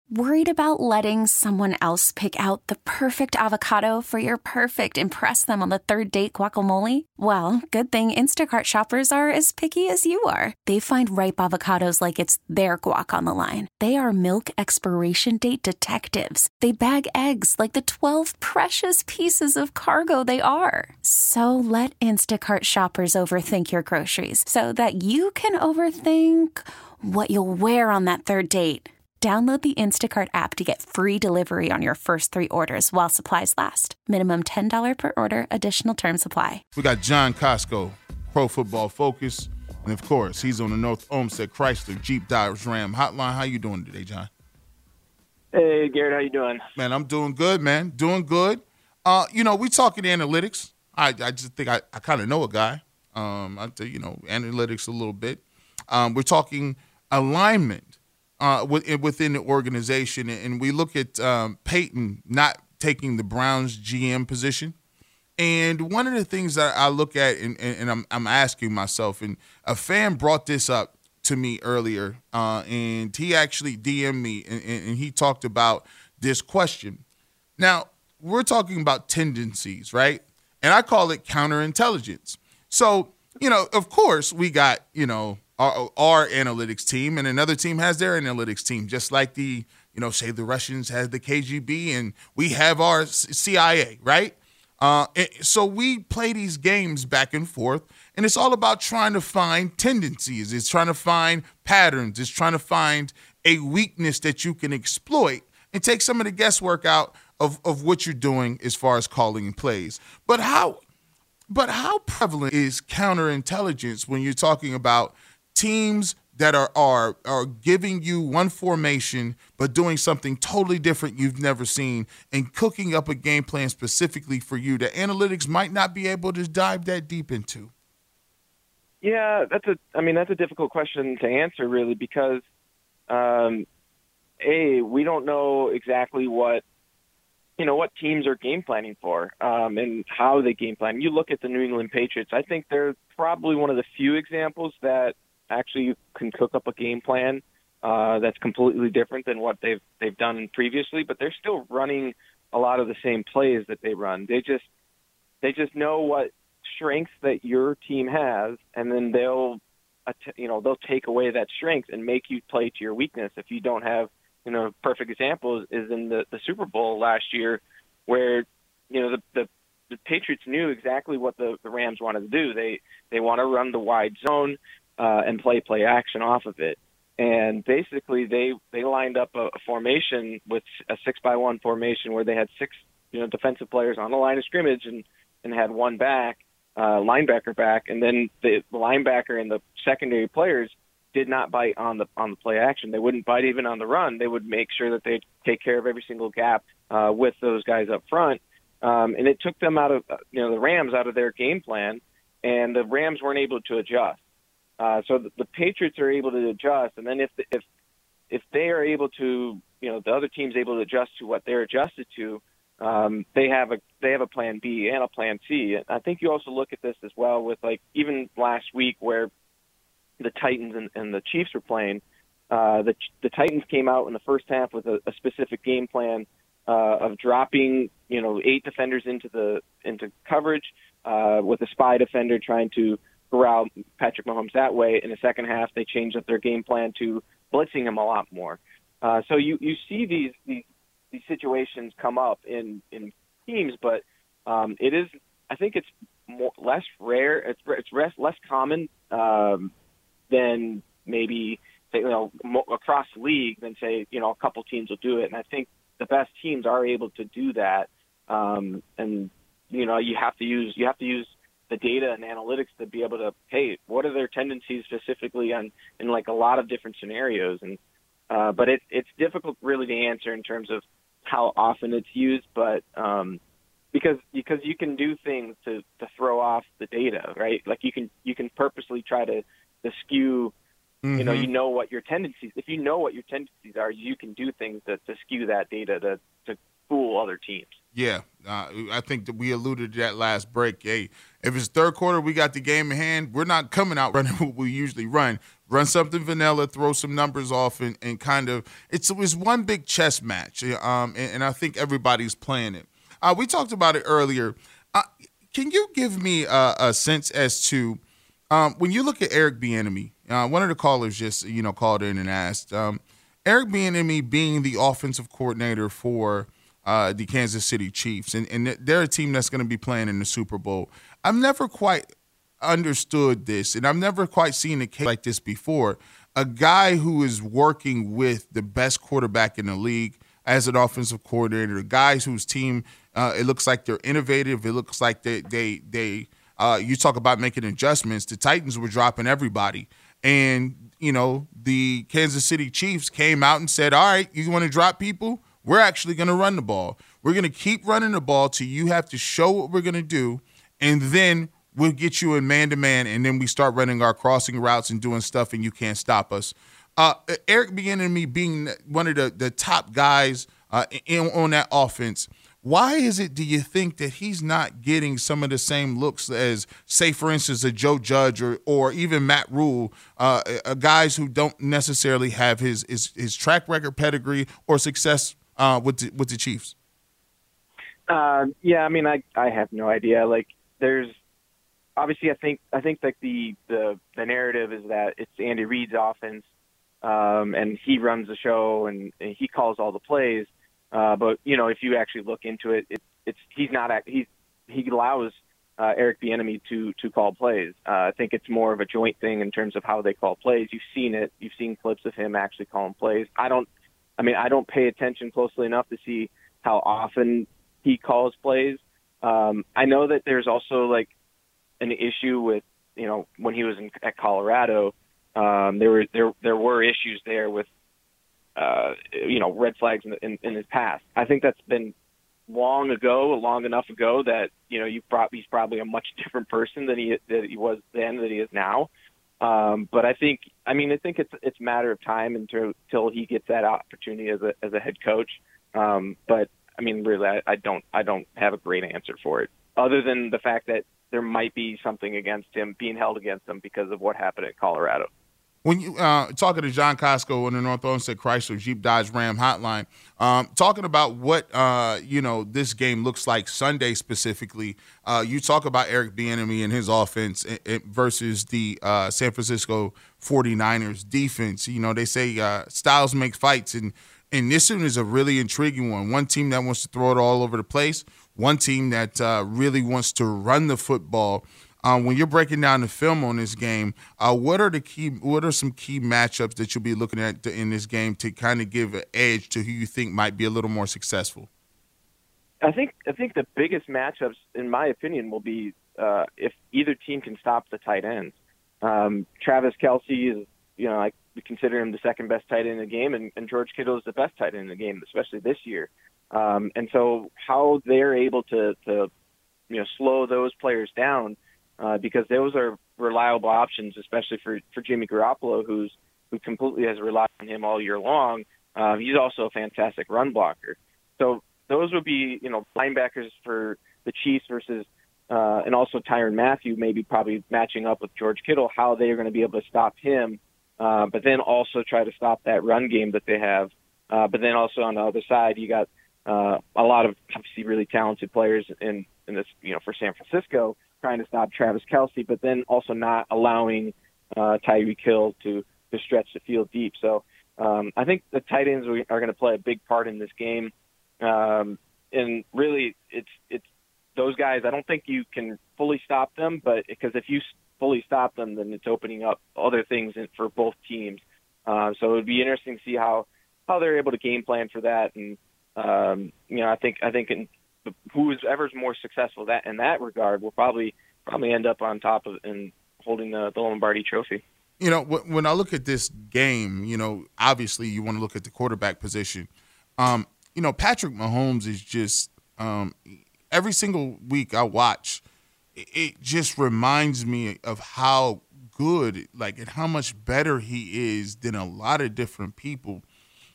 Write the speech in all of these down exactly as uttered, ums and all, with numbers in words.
Worried about letting someone else pick out the perfect avocado for your perfect impress them on the third date guacamole? Well, good thing Instacart shoppers are as picky as you are. They find ripe avocados like it's their guac on the line. They are milk expiration date detectives. They bag eggs like the twelve precious pieces of cargo they are. So let Instacart shoppers overthink your groceries so that you can overthink what you'll wear on that third date. Download the Instacart app to get free delivery on your first three orders while supplies last. Minimum ten dollars per order. Additional terms apply. We got John Costco, Pro Football Focus. And, of course, he's on the North Olmsted Chrysler Jeep Dodge Ram hotline. How you doing today, John? Hey, Garrett, how you doing? Man, I'm doing good, man. Doing good. Uh, you know, we talking analytics. I, I just think I, I kind of know a guy. Um, I tell you know, analytics a little bit. Um, we're talking alignment. Uh, within the organization, and we look at um, Peyton not taking the Browns G M position. And one of the things that I look at, and, and I'm, I'm asking myself, and a fan brought this up to me earlier, uh, and he actually D M'd me, and, and he talked about this question. Now, we're talking about tendencies, right? And I call it counterintelligence. So, you know, of course, we got, you know, Our, our analytics team, and another team has their analytics team, just like the, you know, say the Russians has the K G B, and we have our C I A, right? Uh, so we play these games back and forth, and it's all about trying to find tendencies. It's trying to find patterns. It's trying to find a weakness that you can exploit and take some of the guesswork out of, of what you're doing as far as calling plays. But how, but how prevalent is counterintelligence when you're talking about teams that are, are are giving you one formation but doing something totally different you've never seen and cooking up a game plan specifically for you that analytics might not be able to dive that deep into? Yeah, that's a. I mean, that's a difficult question to answer, really, because um, a we don't know exactly what you know what teams are game planning for um, and how they game plan. You look at the New England Patriots. I think they're probably one of the few examples that actually you can cook up a game plan uh, that's completely different than what they've they've done previously, but they're still running a lot of the same plays that they run. They just they just know what strengths that your team has, and then they'll you know they'll take away that strength and make you play to your weakness. If you don't have you know perfect example is in the, the Super Bowl last year, where you know the the, the Patriots knew exactly what the, the Rams wanted to do. They they want to run the wide zone. Uh, and play play action off of it. And basically they, they lined up a, a formation with a six by one formation where they had six you know defensive players on the line of scrimmage and, and had one back, uh, linebacker back, and then the, the linebacker and the secondary players did not bite on the on the play action. They wouldn't bite even on the run. They would make sure that they'd take care of every single gap uh, with those guys up front. Um, and it took them out of you know the Rams out of their game plan, and the Rams weren't able to adjust. Uh, so the, the Patriots are able to adjust, and then if the, if if they are able to, you know, the other team's able to adjust to what they're adjusted to, um, they have a they have a plan B and a plan C. And I think you also look at this as well with like even last week where the Titans and, and the Chiefs were playing. Uh, the the Titans came out in the first half with a, a specific game plan uh, of dropping, you know, eight defenders into the into coverage uh, with a spy defender trying to corral Patrick Mahomes that way. In the second half, they changed up their game plan to blitzing him a lot more. Uh, so you, you see these, these these situations come up in, in teams, but um, it is I think it's more, less rare. It's it's less, less common um, than maybe say, you know mo- across the league than say you know a couple teams will do it. And I think the best teams are able to do that. Um, and you know you have to use you have to use the data and analytics to be able to, hey, what are their tendencies specifically on in like a lot of different scenarios. And, uh, but it, it's difficult really to answer in terms of how often it's used, but, um, because, because you can do things to, to throw off the data, right? Like you can, you can purposely try to, to skew, mm-hmm. you know, you know what your tendencies, if you know what your tendencies are, you can do things to, to skew that data to, to fool other teams. Yeah, uh, I think that we alluded to that last break. Hey, if it's third quarter, we got the game in hand. We're not coming out running what we usually run. Run something vanilla, throw some numbers off, and, and kind of it's it's one big chess match. Um, and, and I think everybody's playing it. Uh, we talked about it earlier. Uh, can you give me a, a sense as to um, when you look at Eric Bieniemy? Uh, one of the callers just you know called in and asked um, Eric Bieniemy being the offensive coordinator for uh, the Kansas City Chiefs, and, and they're a team that's going to be playing in the Super Bowl. I've never quite understood this, and I've never quite seen a case like this before. A guy who is working with the best quarterback in the league as an offensive coordinator, guys whose team uh, it looks like they're innovative. It looks like they they they. Uh, you talk about making adjustments. The Titans were dropping everybody, and you know the Kansas City Chiefs came out and said, "All right, you want to drop people? We're actually going to run the ball. We're going to keep running the ball till you have to show what we're going to do, and then we'll get you in man-to-man, and then we start running our crossing routes and doing stuff, and you can't stop us." Uh, Eric Bieniemy being one of the, the top guys uh, in, on that offense, why is it, do you think, that he's not getting some of the same looks as, say, for instance, a Joe Judge or or even Matt Rule, uh, uh, guys who don't necessarily have his his, his track record, pedigree, or success uh, with the, with the Chiefs? Uh, yeah, I mean, I I have no idea. Like, there's obviously, I think I think that the the the narrative is that it's Andy Reid's offense, um, and he runs the show and, and he calls all the plays. Uh, but you know, if you actually look into it, it it's he's not he's he allows uh, Eric Bieniemy to to call plays. Uh, I think it's more of a joint thing in terms of how they call plays. You've seen it. You've seen clips of him actually calling plays. I don't. I mean, I don't pay attention closely enough to see how often he calls plays. Um, I know that there's also like an issue with, you know, when he was in, at Colorado, um, there were there there were issues there with. Uh, you know, red flags in, in, in his past. I think that's been long ago, long enough ago that, you know, you brought, he's probably a much different person than he that he was then, that he is now. Um, but I think, I mean, I think it's it's a matter of time until, until he gets that opportunity as a as a head coach. Um, but I mean, really, I, I don't I don't have a great answer for it, other than the fact that there might be something against him, being held against him because of what happened at Colorado. When you uh, talking to John Costco on the North Olmsted Chrysler Jeep Dodge Ram hotline, um, talking about what uh, you know this game looks like Sunday specifically, uh, you talk about Eric Bieniemy and his offense versus the uh, San Francisco forty-niners defense. You know, they say uh, styles make fights, and and this one is a really intriguing one. One team that wants to throw it all over the place, one team that uh, really wants to run the football. Um, when you're breaking down the film on this game, uh, what are the key? What are some key matchups that you'll be looking at in this game to kind of give an edge to who you think might be a little more successful? I think I think the biggest matchups, in my opinion, will be uh, if either team can stop the tight ends. Um, Travis Kelce is, you know, I consider him the second best tight end in the game, and, and George Kittle is the best tight end in the game, especially this year. Um, and so, how they're able to, to, you know, slow those players down. Uh, because those are reliable options, especially for, for Jimmy Garoppolo, who's who completely has relied on him all year long. Uh, he's also a fantastic run blocker. So those would be, you know, linebackers for the Chiefs versus, uh, and also Tyrann Mathieu, maybe probably matching up with George Kittle, how they are going to be able to stop him, uh, but then also try to stop that run game that they have. Uh, but then also on the other side, you got uh, a lot of obviously really talented players in, in this, you know, for San Francisco, trying to stop Travis Kelce, but then also not allowing uh, Tyreek Hill to, to stretch the field deep. So um, I think the tight ends are going to play a big part in this game. Um, and really, it's it's those guys. I don't think you can fully stop them, but because if you fully stop them, then it's opening up other things in, for both teams. Uh, so it would be interesting to see how, how they're able to game plan for that. And um, you know, I think I think in, whoever's more successful that in that regard will probably probably end up on top of and holding the, the Lombardi Trophy. You know, when I look at this game, you know, obviously you want to look at the quarterback position. Um, you know, Patrick Mahomes is just um, every single week I watch, it just reminds me of how good, like, and how much better he is than a lot of different people.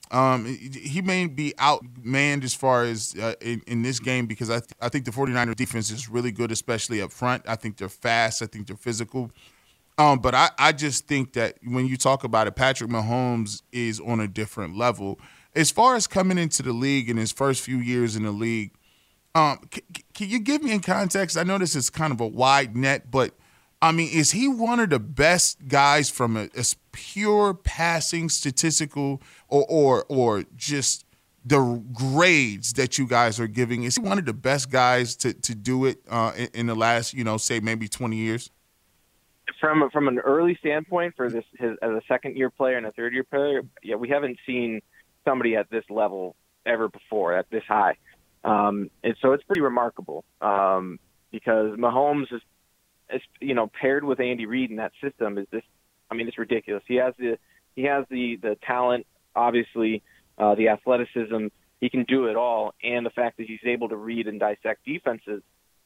Um, he may be outmanned as far as uh, in, in this game because I, th- I think the 49ers defense is really good, especially up front. I think they're fast. I think they're physical. Um, but I, I just think that when you talk about it, Patrick Mahomes is on a different level. As far as coming into the league in his first few years in the league, um, c- c- can you give me in context? I know this is kind of a wide net, but I mean, is he one of the best guys from a, a pure passing statistical or, or or just the grades that you guys are giving? Is he one of the best guys to, to do it uh, in, in the last, you know, say maybe twenty years? From from an early standpoint for this his, as a second year player and a third year player, yeah, we haven't seen somebody at this level ever before, at this high. Um, and so it's pretty remarkable um, because Mahomes is, is, you know, paired with Andy Reid in that system is this. I mean, it's ridiculous. He has the he has the the talent, obviously, uh, the athleticism. He can do it all, and the fact that he's able to read and dissect defenses.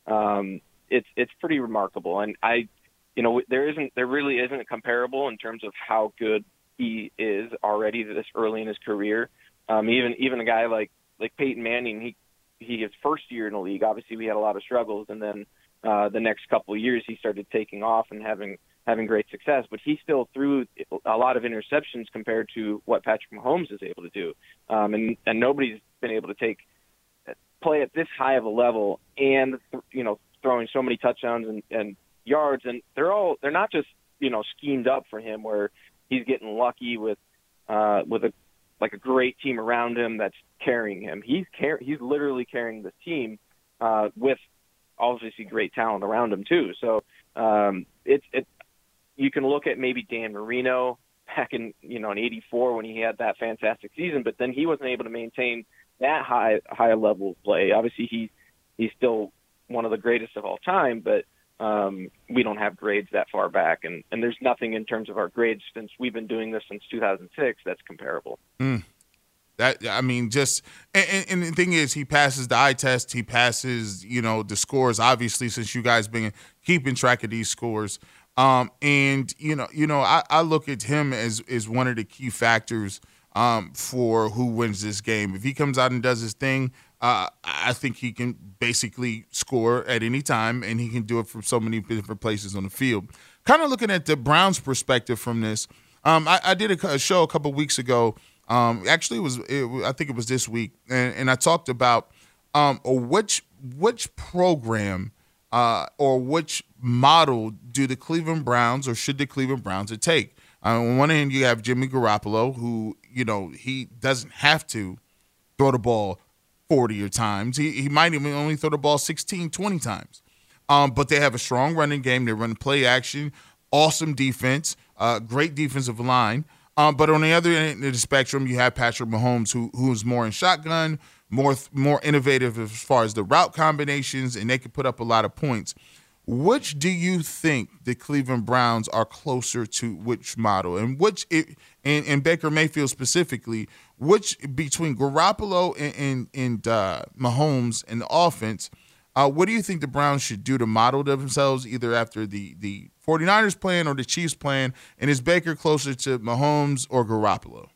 Um, it's it's pretty remarkable. And I, you know, there isn't there really isn't a comparable in terms of how good he is already this early in his career. Um, even even a guy like like Peyton Manning, he. He his first year in the league, obviously we had a lot of struggles, and then uh, the next couple of years he started taking off and having having great success. But he still threw a lot of interceptions compared to what Patrick Mahomes is able to do, um, and and nobody's been able to take play at this high of a level and you know throwing so many touchdowns and, and yards, and they're all they're not just you know schemed up for him where he's getting lucky with uh, with a like a great team around him that's carrying him. He's car- he's literally carrying this team uh, with obviously great talent around him too. So um, it's it. You can look at maybe Dan Marino back in you know in eighty-four when he had that fantastic season, but then he wasn't able to maintain that high high level of play. Obviously he he's still one of the greatest of all time, but um, we don't have grades that far back, and, and there's nothing in terms of our grades since we've been doing this since two thousand six that's comparable. Mm. That I mean, just and, and the thing is, he passes the eye test. He passes, you know, the scores. Obviously, since you guys been keeping track of these scores, um, and you know, you know, I, I look at him as as one of the key factors um, for who wins this game. If he comes out and does his thing, uh, I think he can basically score at any time, and he can do it from so many different places on the field. Kind of looking at the Browns' perspective from this, um, I, I did a, a show a couple weeks ago. Um, actually, it was it, I think it was this week, and, and I talked about um, or which which program uh, or which model do the Cleveland Browns or should the Cleveland Browns take? Uh, on one hand, you have Jimmy Garoppolo, who you know he doesn't have to throw the ball forty or times. He he might even only throw the ball sixteen, twenty times. Um, but they have a strong running game. They run play action, awesome defense, uh, great defensive line. Um, but on the other end of the spectrum, you have Patrick Mahomes, who who's more in shotgun, more more innovative as far as the route combinations, and they can put up a lot of points. Which do you think the Cleveland Browns are closer to which model? And which, it, and, and Baker Mayfield specifically, which between Garoppolo and, and, and uh, Mahomes and the offense, uh, what do you think the Browns should do to model themselves either after the, the 49ers plan or the Chiefs plan? And is Baker closer to Mahomes or Garoppolo?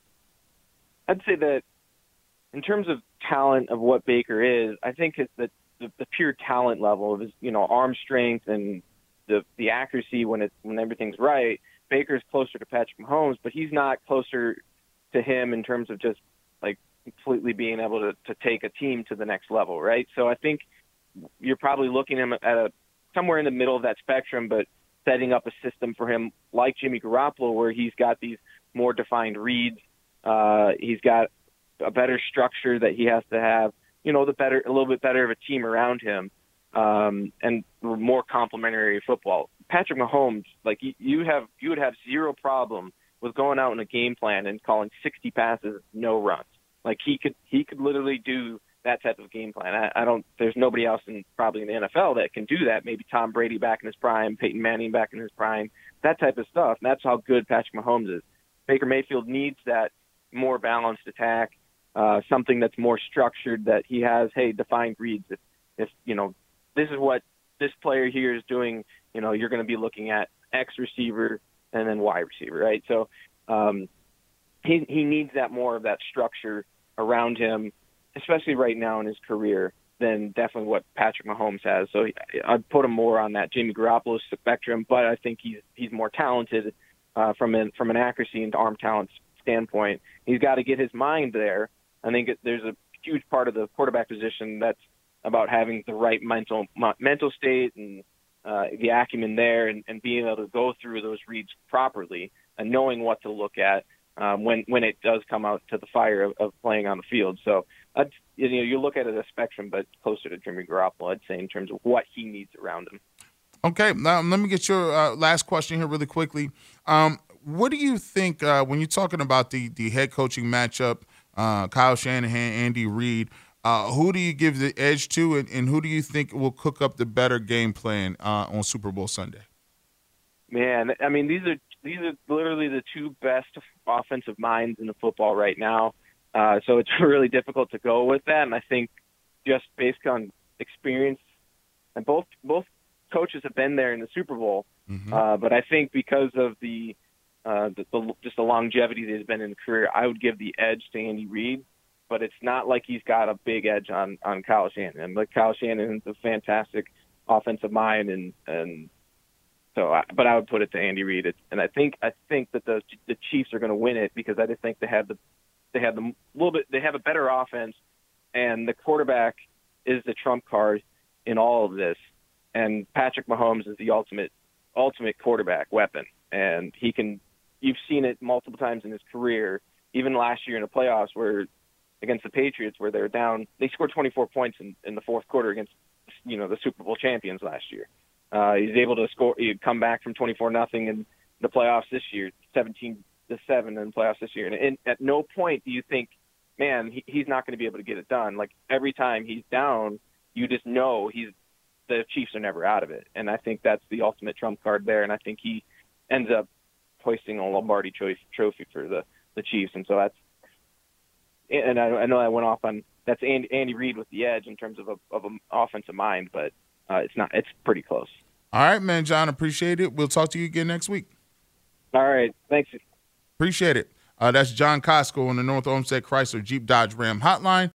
I'd say that in terms of talent of what Baker is, I think it's the, the, the pure talent level of his, you know, arm strength and the the accuracy when it when everything's right. Baker's closer to Patrick Mahomes, but he's not closer to him in terms of just like completely being able to, to take a team to the next level, right? So I think you're probably looking at him at a somewhere in the middle of that spectrum, but setting up a system for him like Jimmy Garoppolo, where he's got these more defined reads. Uh, he's got a better structure that he has to have, you know, the better, a little bit better of a team around him, um, and more complementary football. Patrick Mahomes, like you, you have, you would have zero problem with going out in a game plan and calling sixty passes, no runs. Like he could, he could literally do that type of game plan. I, I don't, there's nobody else in probably in the N F L that can do that. Maybe Tom Brady back in his prime, Peyton Manning back in his prime, that type of stuff. And that's how good Patrick Mahomes is. Baker Mayfield needs that more balanced attack, uh, something that's more structured, that he has, hey, defined reads. If, if, you know, this is what this player here is doing, you know, you're going to be looking at X receiver and then Y receiver, right? So um, he he needs that more of that structure around him, especially right now in his career, than definitely what Patrick Mahomes has. So I'd put him more on that Jimmy Garoppolo spectrum, but I think he's he's more talented uh, from an from an accuracy and arm talent standpoint. He's got to get his mind there. I think there's a huge part of the quarterback position that's about having the right mental mental state and uh, the acumen there, and, and being able to go through those reads properly and knowing what to look at um, when when it does come out to the fire of, of playing on the field. So I'd, you know, you look at it as a spectrum, but closer to Jimmy Garoppolo, I'd say, in terms of what he needs around him. Okay, now let me get your uh, last question here really quickly. Um, what do you think uh, when you're talking about the the head coaching matchup, uh, Kyle Shanahan, Andy Reid? Uh, who do you give the edge to, and, and who do you think will cook up the better game plan uh, on Super Bowl Sunday? Man, I mean, these are these are literally the two best offensive minds in the football right now. Uh, so it's really difficult to go with that. And I think just based on experience, and both both coaches have been there in the Super Bowl. Mm-hmm. Uh, but I think because of the, uh, the, the just the longevity that has been in the career, I would give the edge to Andy Reid. But it's not like he's got a big edge on, on Kyle Shanahan. But Kyle Shanahan's a fantastic offensive mind, and and so. I, but I would put it to Andy Reid. It's, and I think I think that the the Chiefs are going to win it because I just think they have the they have the little bit they have a better offense, and the quarterback is the trump card in all of this. And Patrick Mahomes is the ultimate ultimate quarterback weapon, and he can. You've seen it multiple times in his career, even last year in the playoffs where. Against the Patriots, where they're down, they scored twenty-four points in, in the fourth quarter against, you know, the Super Bowl champions last year. Uh, he's able to score, he'd come back from twenty-four nothing in the playoffs this year, seventeen to seven in the playoffs this year. And, and at no point do you think, man, he, he's not going to be able to get it done. Like every time he's down, you just know he's the Chiefs are never out of it. And I think that's the ultimate trump card there. And I think he ends up hoisting a Lombardi trophy for the, the Chiefs. And so that's. And I, I know I went off on that's Andy, Andy Reid with the edge in terms of a, of an offensive mind, but uh, it's not. It's pretty close. All right, man, John, appreciate it. We'll talk to you again next week. All right, thanks. Appreciate it. Uh, that's John Costco on the North Olmsted Chrysler Jeep Dodge Ram Hotline.